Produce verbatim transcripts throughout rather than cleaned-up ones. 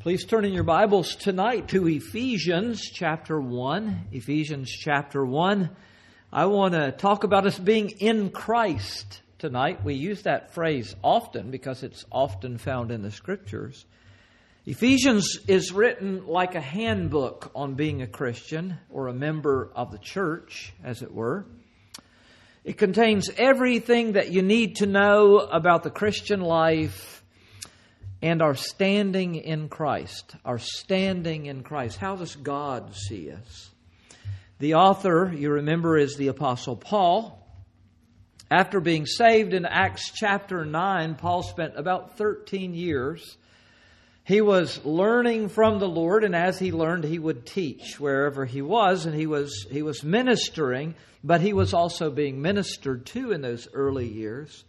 Please turn in your Bibles tonight to Ephesians chapter one. Ephesians chapter one. I want to talk about us being in Christ tonight. We use that phrase often because it's often found in the Scriptures. Ephesians is written like a handbook on being a Christian or a member of the church, as it were. It contains everything that you need to know about the Christian life and our standing in Christ. Our standing in Christ. How does God see us? The author, you remember, is the Apostle Paul. After being saved in Acts chapter nine, Paul spent about thirteen years. He was learning from the Lord, and as he learned, he would teach wherever he was, and he was he was ministering, but he was also being ministered to in those early years.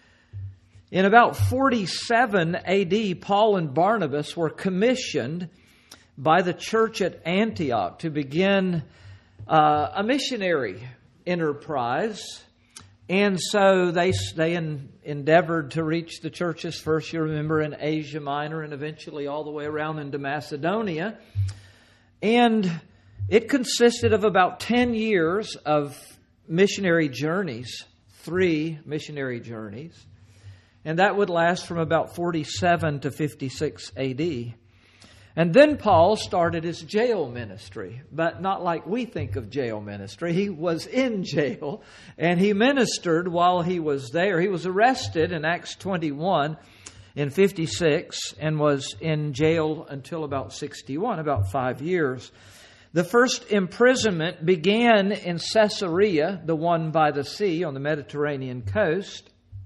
In about forty-seven A D, Paul and Barnabas were commissioned by the church at Antioch to begin uh, a missionary enterprise. And so they they en, endeavored to reach the churches first, you remember, in Asia Minor and eventually all the way around into Macedonia. And it consisted of about ten years of missionary journeys, three missionary journeys. And that would last from about forty-seven to fifty-six A D. And then Paul started his jail ministry, but not like we think of jail ministry. He was in jail, and he ministered while he was there. He was arrested in Acts twenty-one in fifty-six and was in jail until about sixty-one, about five years. The first imprisonment began in Caesarea, the one by the sea on the Mediterranean coast.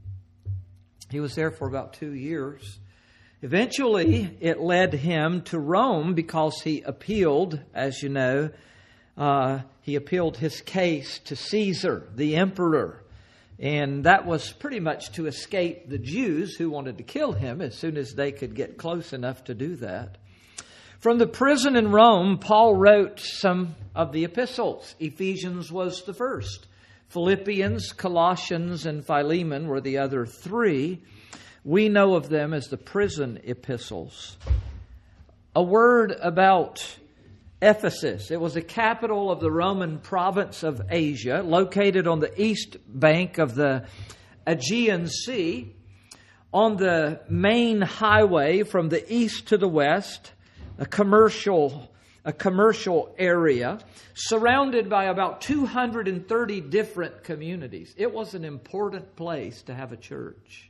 He was there for about two years. Eventually, it led him to Rome because he appealed, as you know, uh, he appealed his case to Caesar, the emperor. And that was pretty much to escape the Jews who wanted to kill him as soon as they could get close enough to do that. From the prison in Rome, Paul wrote some of the epistles. Ephesians was the first. Philippians, Colossians, and Philemon were the other three. We know of them as the prison epistles. A word about Ephesus. It was the capital of the Roman province of Asia, located on the east bank of the Aegean Sea, on the main highway from the east to the west, a commercial a commercial area surrounded by about two hundred thirty different communities. It was an important place to have a church.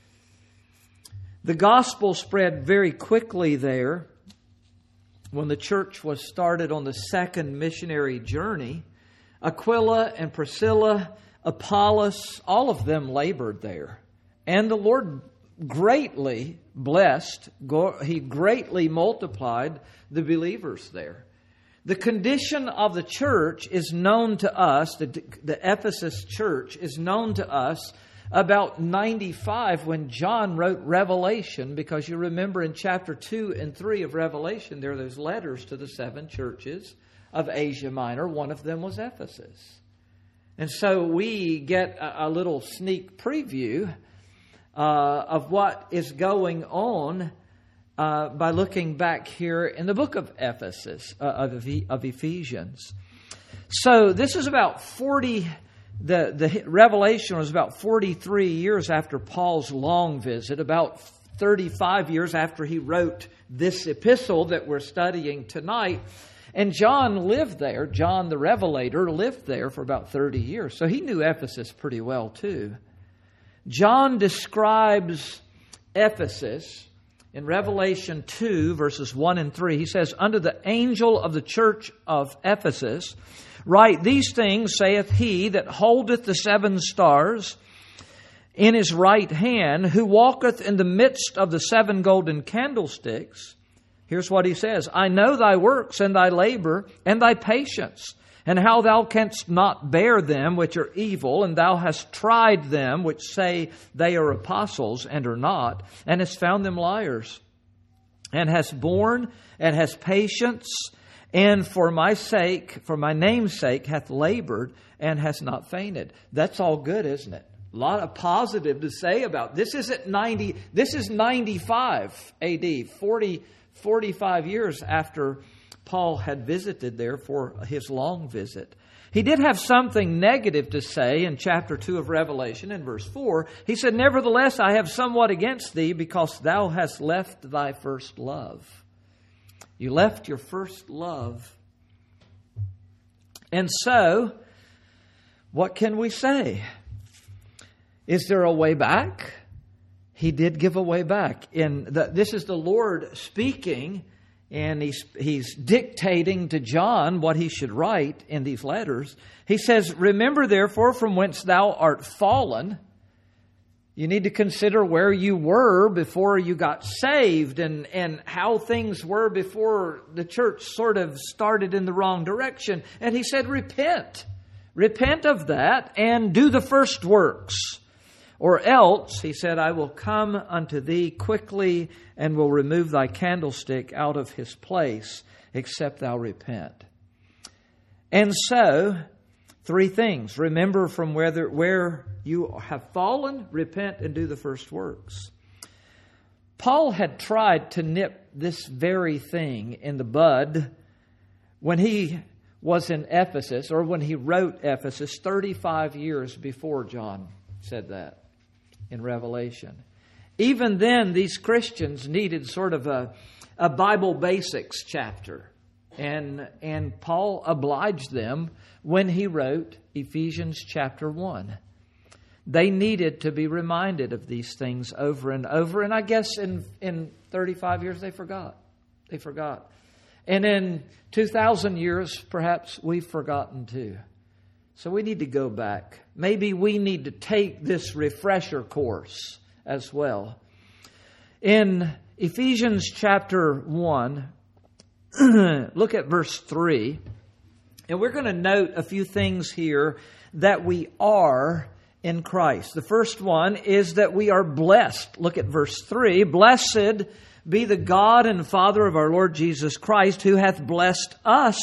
The gospel spread very quickly there. When the church was started on the second missionary journey, Aquila and Priscilla, Apollos, all of them labored there. And the Lord greatly blessed, He greatly multiplied the believers there. The condition of the church is known to us, the, the Ephesus church is known to us about ninety-five when John wrote Revelation, because you remember in chapter two and three of Revelation, there are those letters to the seven churches of Asia Minor. One of them was Ephesus. And so we get a, a little sneak preview uh, of what is going on Uh, by looking back here in the book of Ephesus, uh, of, of Ephesians. So this is about forty, the, the Revelation was about forty-three years after Paul's long visit, about thirty-five years after he wrote this epistle that we're studying tonight. And John lived there, John the Revelator lived there for about thirty years. So he knew Ephesus pretty well too. John describes Ephesus in Revelation two, verses one and three, he says, "Unto the angel of the church of Ephesus, write, these things saith he that holdeth the seven stars in his right hand, who walketh in the midst of the seven golden candlesticks." Here's what he says, "I know thy works and thy labor and thy patience, and how thou canst not bear them which are evil, and thou hast tried them which say they are apostles and are not, and hast found them liars, and hast borne and hast patience, and for my sake, for my name's sake, hath labored and has not fainted." That's all good, isn't it? A lot of positive to say about this. Isn't ninety? This is ninety-five A D, forty, forty-five years after Paul had visited there for his long visit. He did have something negative to say in chapter two of Revelation in verse four. He said, "Nevertheless, I have somewhat against thee, because thou hast left thy first love." You left your first love. And so, what can we say? Is there a way back? He did give a way back. In the, this is the Lord speaking, and he's, he's dictating to John what he should write in these letters. He says, "Remember therefore from whence thou art fallen." You need to consider where you were before you got saved, and, and how things were before the church sort of started in the wrong direction. And he said, repent. Repent of that and do the first works. Or else, he said, "I will come unto thee quickly and will remove thy candlestick out of his place, except thou repent." And so, three things. Remember from whether, where you have fallen, repent, and do the first works. Paul had tried to nip this very thing in the bud when he was in Ephesus, or when he wrote Ephesus thirty-five years before John said that in Revelation. Even then, these Christians needed sort of a, a Bible basics chapter. And, and Paul obliged them when he wrote Ephesians chapter one. They needed to be reminded of these things over and over. And I guess in, in thirty-five years they forgot. They forgot. And in two thousand years, perhaps we've forgotten too. So we need to go back. Maybe we need to take this refresher course as well. In Ephesians chapter one, look at verse three. And we're going to note a few things here that we are in Christ. The first one is that we are blessed. Look at verse three. "Blessed be the God and Father of our Lord Jesus Christ, who hath blessed us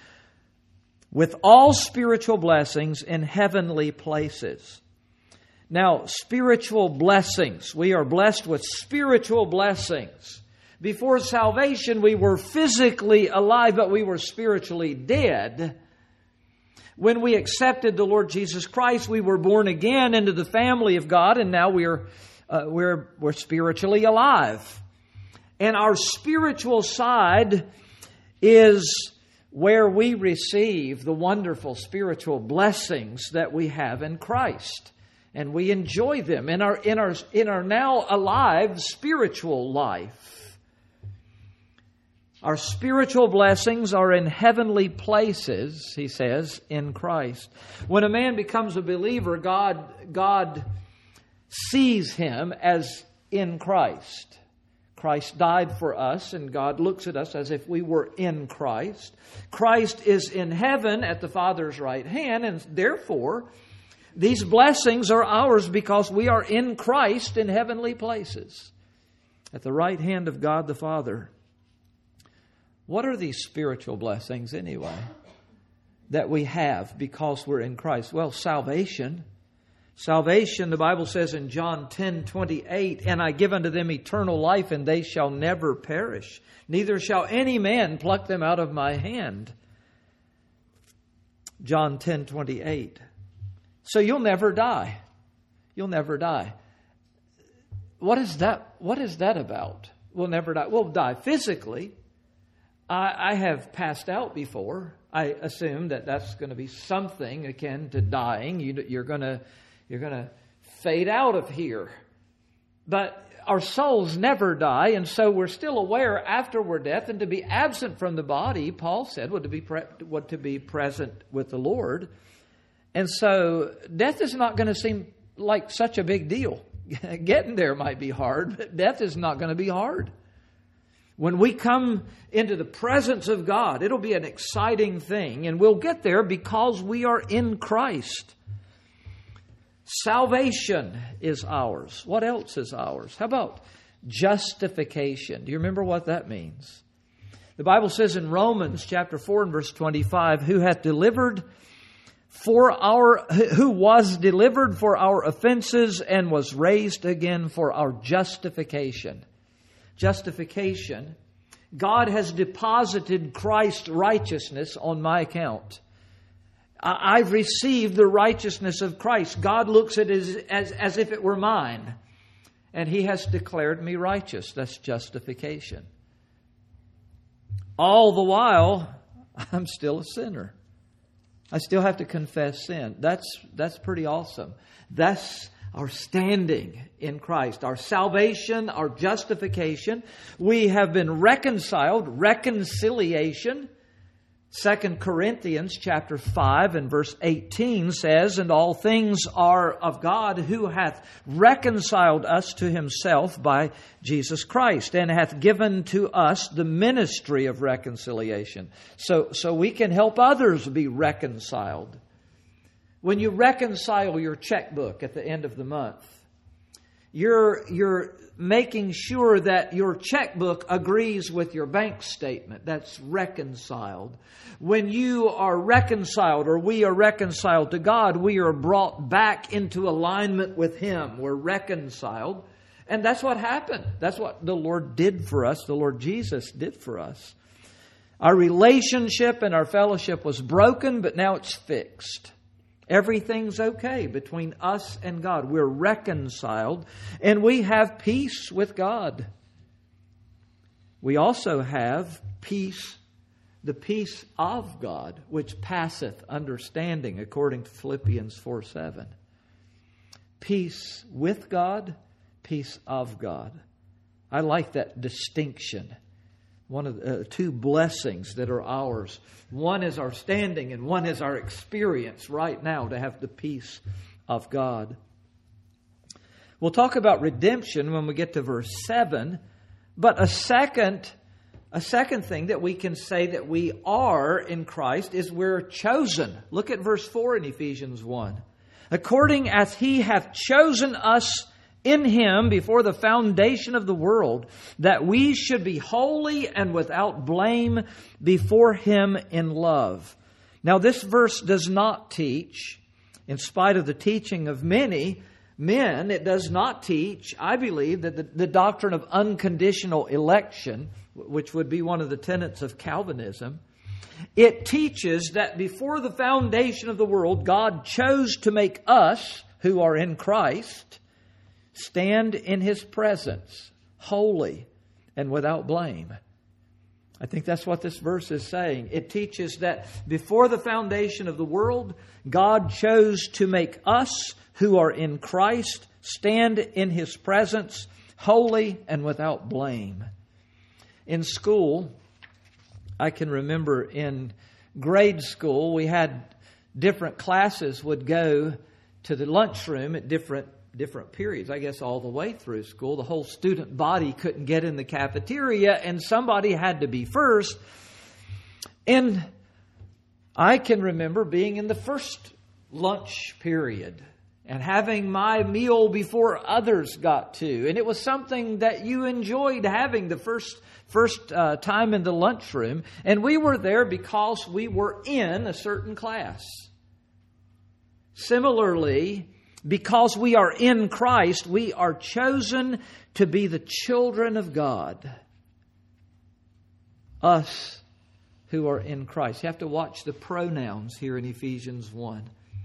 with all spiritual blessings in heavenly places." Now, spiritual blessings. We are blessed with spiritual blessings. Before salvation, we were physically alive, but we were spiritually dead. When we accepted the Lord Jesus Christ, we were born again into the family of God, and now we're uh, we're we're spiritually alive. And our spiritual side is where we receive the wonderful spiritual blessings that we have in Christ. And we enjoy them in our in our in our now alive spiritual life. Our spiritual blessings are in heavenly places, he says, in Christ. When a man becomes a believer, God God sees him as in Christ. Christ died for us, and God looks at us as if we were in Christ. Christ is in heaven at the Father's right hand, and therefore, these blessings are ours because we are in Christ in heavenly places, at the right hand of God the Father. What are these spiritual blessings anyway that we have because we're in Christ? Well, salvation. Salvation, the Bible says in John ten twenty-eight, "And I give unto them eternal life, and they shall never perish. Neither shall any man pluck them out of my hand." John ten twenty-eight. So you'll never die. You'll never die. What is that? What is that about? We'll never die. We'll die physically. I, I have passed out before. I assume that that's going to be something akin to dying. You, you're going to you're going to fade out of here. But our souls never die, and so we're still aware after we're death. And to be absent from the body, Paul said, would to be pre- would to be present with the Lord. And so death is not going to seem like such a big deal. Getting there might be hard, but death is not going to be hard. When we come into the presence of God, it'll be an exciting thing, and we'll get there because we are in Christ. Salvation is ours. What else is ours? How about justification? Do you remember what that means? The Bible says in Romans chapter four and verse twenty-five, "Who hath delivered for our, who was delivered for our offenses and was raised again for our justification. Justification. God has deposited Christ's righteousness on my account. I've received the righteousness of Christ. God looks at it as, as, as if it were mine. And He has declared me righteous. That's justification. All the while, I'm still a sinner. I still have to confess sin. That's, that's pretty awesome. That's our standing in Christ, our salvation, our justification. We have been reconciled, reconciliation. Second Corinthians chapter five and verse eighteen says, "And all things are of God, who hath reconciled us to Himself by Jesus Christ, and hath given to us the ministry of reconciliation." So, so we can help others be reconciled. When you reconcile your checkbook at the end of the month, you're, you're making sure that your checkbook agrees with your bank statement. That's reconciled. When you are reconciled, or we are reconciled to God, we are brought back into alignment with Him. We're reconciled. And that's what happened. That's what the Lord did for us. The Lord Jesus did for us. Our relationship and our fellowship was broken, but now it's fixed. Everything's okay between us and God. We're reconciled, and we have peace with God. We also have peace, the peace of God, which passeth understanding, according to Philippians four seven. Peace with God, peace of God. I like that distinction. One of the uh, two blessings that are ours. One is our standing and one is our experience right now to have the peace of God. We'll talk about redemption when we get to verse seven. But a second, a second thing that we can say that we are in Christ is we're chosen. Look at verse four in Ephesians one. "According as He hath chosen us in Him before the foundation of the world, that we should be holy and without blame before Him in love." Now, this verse does not teach, in spite of the teaching of many men, it does not teach, I believe, that the, the doctrine of unconditional election, which would be one of the tenets of Calvinism. It teaches that before the foundation of the world, God chose to make us, who are in Christ, stand in His presence, holy and without blame. I think that's what this verse is saying. It teaches that before the foundation of the world, God chose to make us who are in Christ stand in His presence, holy and without blame. In school, I can remember in grade school, we had different classes would go to the lunchroom at different different periods. I guess all the way through school, the whole student body couldn't get in the cafeteria and somebody had to be first. And I can remember being in the first lunch period and having my meal before others got to. And it was something that you enjoyed having the first first uh, time in the lunchroom. And we were there because we were in a certain class. Similarly, because we are in Christ, we are chosen to be the children of God. Us who are in Christ. You have to watch the pronouns here in Ephesians one.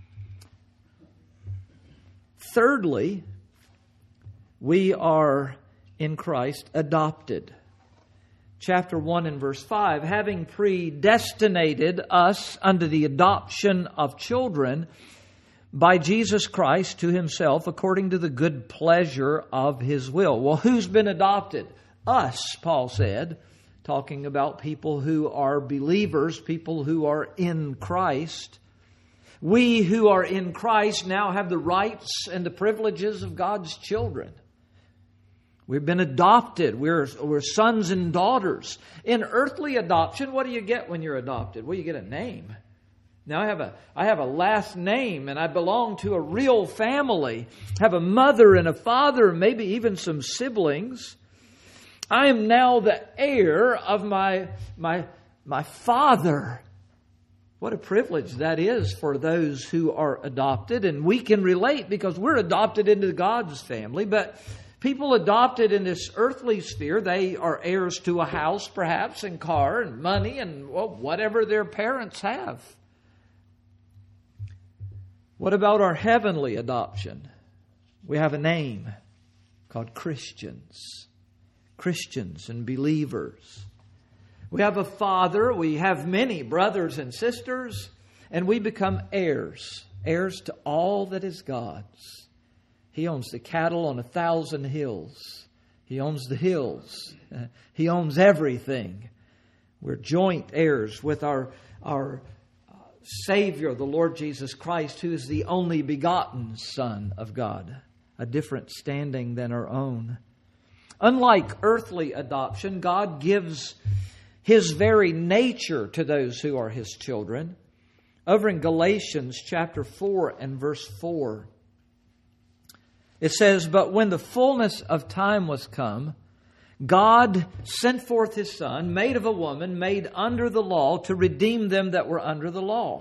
Thirdly, we are in Christ adopted. Chapter one and verse five, "Having predestinated us unto the adoption of children by Jesus Christ to Himself, according to the good pleasure of His will." Well, who's been adopted? Us, Paul said, talking about people who are believers, people who are in Christ. We who are in Christ now have the rights and the privileges of God's children. We've been adopted. We're, we're sons and daughters. In earthly adoption, what do you get when you're adopted? Well, you get a name. Now I have a I have a last name and I belong to a real family. I have a mother and a father, maybe even some siblings. I am now the heir of my my my father. What a privilege that is for those who are adopted. And we can relate because we're adopted into God's family. But people adopted in this earthly sphere, they are heirs to a house perhaps, and car and money and well, whatever their parents have. What about our heavenly adoption? We have a name called Christians. Christians and believers. We have a father, we have many brothers and sisters, and we become heirs. Heirs to all that is God's. He owns the cattle on a thousand hills. He owns the hills. He owns everything. We're joint heirs with our, our Savior, the Lord Jesus Christ, who is the only begotten Son of God. A different standing than our own. Unlike earthly adoption, God gives His very nature to those who are His children. Over in Galatians chapter four and verse four, it says, "But when the fullness of time was come, God sent forth His Son, made of a woman, made under the law, to redeem them that were under the law,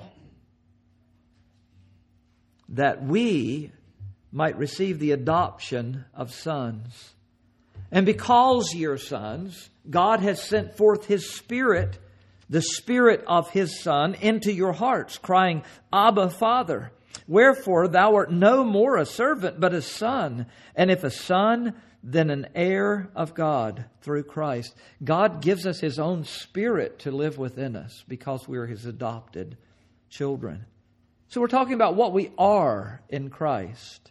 that we might receive the adoption of sons. And because ye are sons, God has sent forth His Spirit, the Spirit of His Son, into your hearts, crying, Abba, Father. Wherefore thou art no more a servant, but a son. And if a son, then an heir of God through Christ." God gives us His own Spirit to live within us because we are His adopted children. So we're talking about what we are in Christ.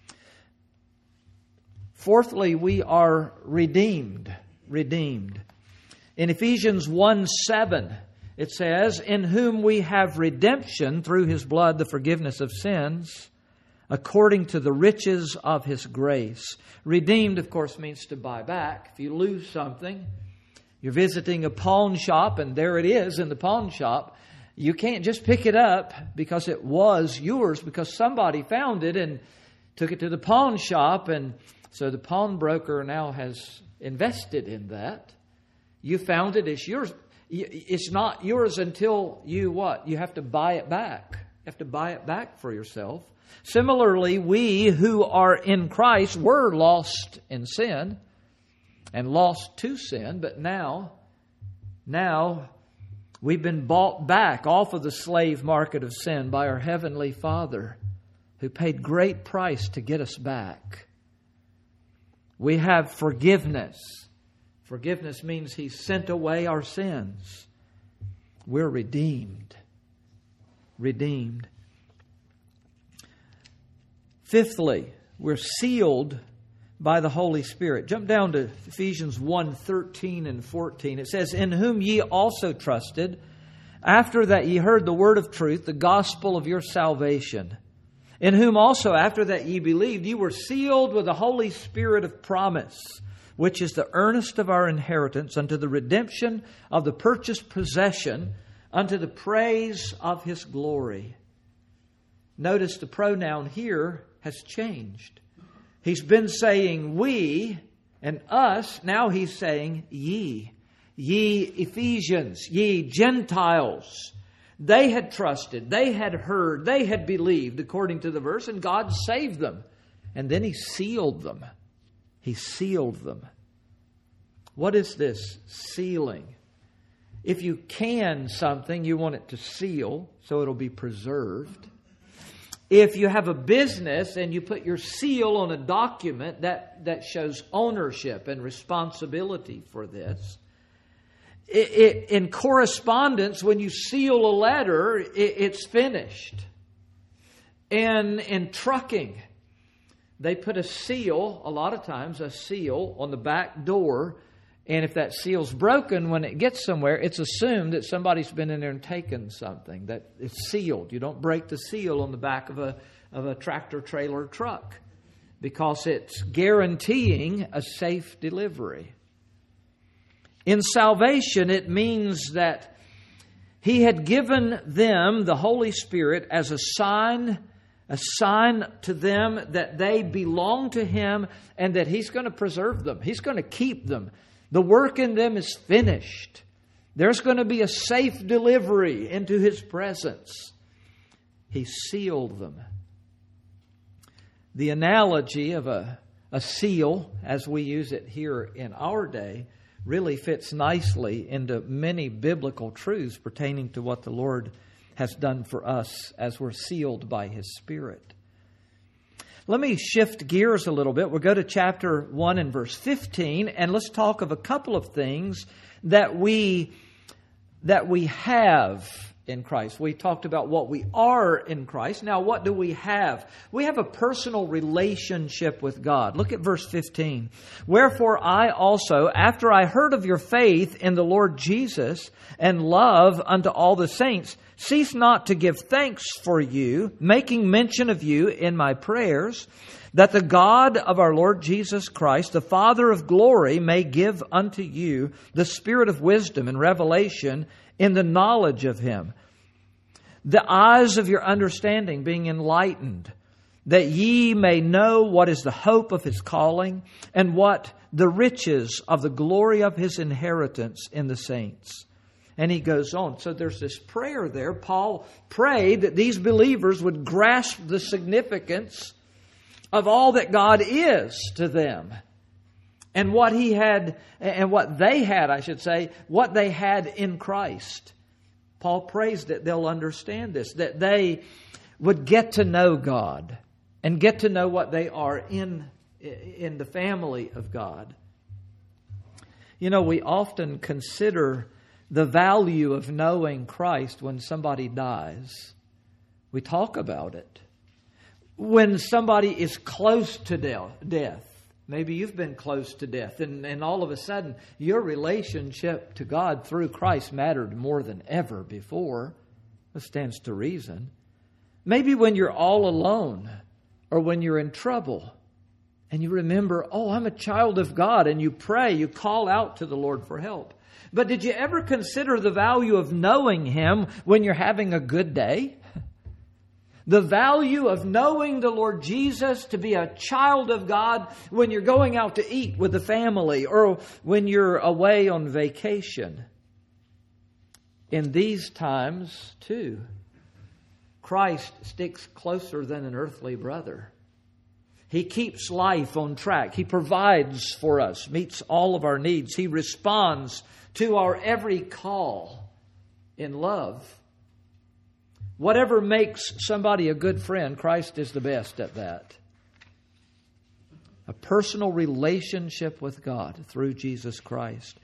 Fourthly, we are redeemed. Redeemed. In Ephesians one seven, it says, "In whom we have redemption through His blood, the forgiveness of sins, according to the riches of His grace." Redeemed, of course, means to buy back. If you lose something, you're visiting a pawn shop and there it is in the pawn shop, you can't just pick it up because it was yours, because somebody found it and took it to the pawn shop, and so the pawnbroker now has invested in that. You found it, it's yours. It's not yours until you what? You have to buy it back. You have to buy it back for yourself. Similarly, we who are in Christ were lost in sin and lost to sin, but now, now we've been bought back off of the slave market of sin by our Heavenly Father, who paid great price to get us back. We have forgiveness. Forgiveness means He sent away our sins. We're redeemed. Redeemed. Fifthly, we're sealed by the Holy Spirit. Jump down to Ephesians one thirteen and fourteen. It says, "In whom ye also trusted, after that ye heard the word of truth, the gospel of your salvation. In whom also, after that ye believed, ye were sealed with the Holy Spirit of promise, which is the earnest of our inheritance unto the redemption of the purchased possession, unto the praise of His glory." Notice the pronoun here has changed. He's been saying we and us. Now He's saying ye. Ye Ephesians, ye Gentiles. They had trusted, they had heard, they had believed according to the verse, and God saved them. And then He sealed them. He sealed them. What is this sealing? If you can something, you want it to seal so it'll be preserved. If you have a business and you put your seal on a document, that, that shows ownership and responsibility for this. It, it, in correspondence, when you seal a letter, it, it's finished. And in trucking, they put a seal, a lot of times a seal, on the back door. And if that seal's broken, when it gets somewhere, it's assumed that somebody's been in there and taken something, that it's sealed. You don't break the seal on the back of a, of a tractor trailer truck because it's guaranteeing a safe delivery. In salvation, it means that He had given them the Holy Spirit as a sign, a sign to them that they belong to Him and that He's going to preserve them. He's going to keep them. The work in them is finished. There's going to be a safe delivery into His presence. He sealed them. The analogy of a, a seal, as we use it here in our day, really fits nicely into many biblical truths pertaining to what the Lord has done for us as we're sealed by His Spirit. Let me shift gears a little bit. We'll go to chapter one and verse fifteen, and let's talk of a couple of things that we that we have in Christ. We talked about what we are in Christ. Now, what do we have? We have a personal relationship with God. Look at verse fifteen. Wherefore I also, after I heard of your faith in the Lord Jesus and love unto all the saints, cease not to give thanks for you, making mention of you in my prayers, that the God of our Lord Jesus Christ, the Father of glory, may give unto you the spirit of wisdom and revelation in the knowledge of Him, the eyes of your understanding being enlightened, that ye may know what is the hope of His calling, and what the riches of the glory of His inheritance in the saints. And he goes on. So there's this prayer there. Paul prayed that these believers would grasp the significance of all that God is to them. And what he had, and what they had, I should say, what they had in Christ. Paul prays that they'll understand this, that they would get to know God and get to know what they are in, in the family of God. You know, we often consider the value of knowing Christ when somebody dies. We talk about it. When somebody is close to death, maybe you've been close to death, and, and all of a sudden your relationship to God through Christ mattered more than ever before. That stands to reason. Maybe when you're all alone, or when you're in trouble, and you remember, oh, I'm a child of God, and you pray, you call out to the Lord for help. But did you ever consider the value of knowing Him when you're having a good day? The value of knowing the Lord Jesus, to be a child of God when you're going out to eat with the family or when you're away on vacation. In these times, too, Christ sticks closer than an earthly brother. He keeps life on track. He provides for us, meets all of our needs. He responds to our every call in love. Whatever makes somebody a good friend, Christ is the best at that. A personal relationship with God through Jesus Christ.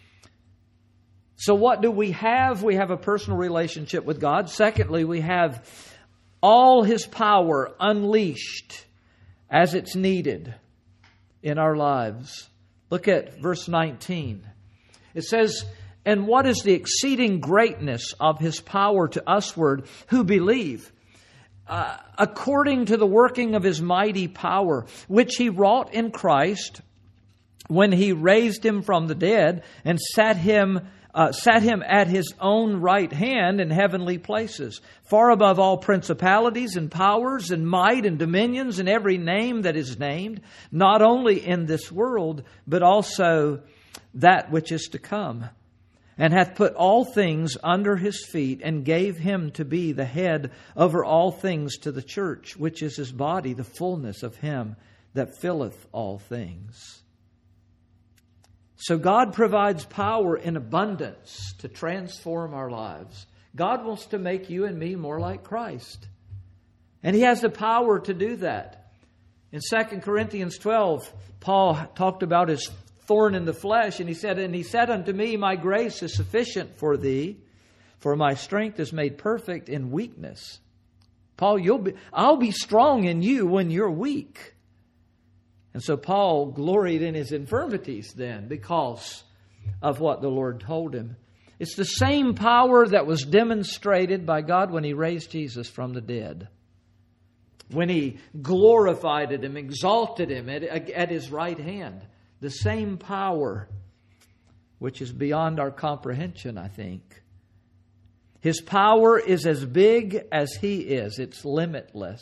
So what do we have? We have a personal relationship with God. Secondly, we have all His power unleashed as it's needed in our lives. Look at verse nineteen. It says, and what is the exceeding greatness of His power to usward who believe, uh, according to the working of His mighty power, which He wrought in Christ when He raised Him from the dead and sat Him uh, sat Him at His own right hand in heavenly places, far above all principalities and powers and might and dominions and every name that is named, not only in this world, but also that which is to come. And hath put all things under His feet, and gave Him to be the head over all things to the church, which is His body, the fullness of Him that filleth all things. So God provides power in abundance to transform our lives. God wants to make you and me more like Christ. And He has the power to do that. In Second Corinthians twelve, Paul talked about his thorn in the flesh, and he said, and he said unto me, my grace is sufficient for thee, for my strength is made perfect in weakness. Paul, you'll be, I'll be strong in you when you're weak. And so Paul gloried in his infirmities then because of what the Lord told him. It's the same power that was demonstrated by God when He raised Jesus from the dead. When He glorified Him, exalted Him at, at His right hand. The same power, which is beyond our comprehension, I think. His power is as big as He is. It's limitless.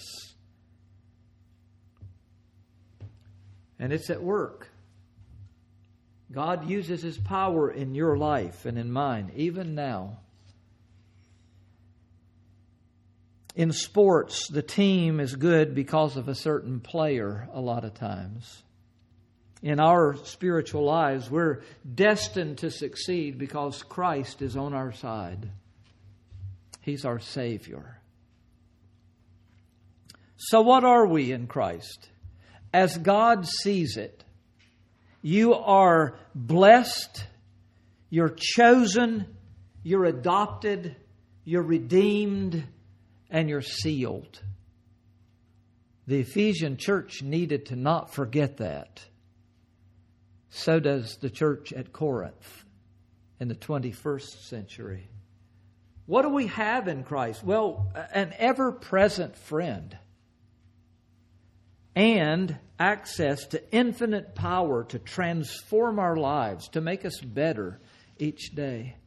And it's at work. God uses His power in your life and in mine, even now. In sports, the team is good because of a certain player a lot of times. In our spiritual lives, we're destined to succeed because Christ is on our side. He's our Savior. So what are we in Christ? As God sees it, you are blessed, you're chosen, you're adopted, you're redeemed, and you're sealed. The Ephesian church needed to not forget that. So does the church at Corinth in the twenty-first century. What do we have in Christ? Well, an ever-present friend and access to infinite power to transform our lives, to make us better each day.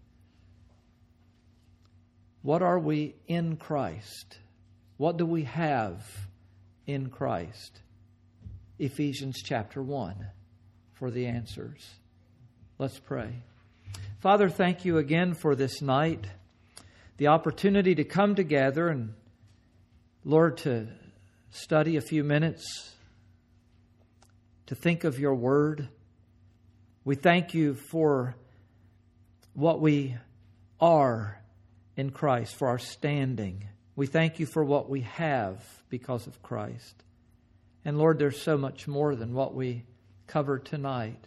What are we in Christ? What do we have in Christ? Ephesians chapter one for the answers. Let's pray. Father, thank you again for this night, the opportunity to come together and, Lord, to study a few minutes, to think of your word. We thank you for what we are in Christ, for our standing. We thank you for what we have because of Christ. And Lord, there's so much more than what we covered tonight.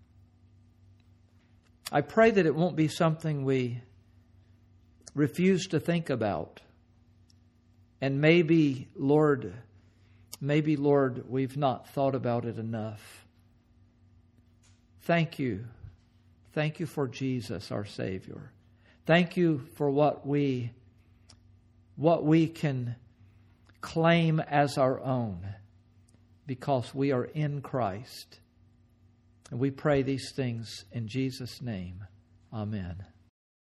I pray that it won't be something we refuse to think about. And maybe, Lord, maybe, Lord, we've not thought about it enough. Thank you. Thank you for Jesus, our Savior. Thank you for what we, what we can claim as our own because we are in Christ. And we pray these things in Jesus' name. Amen.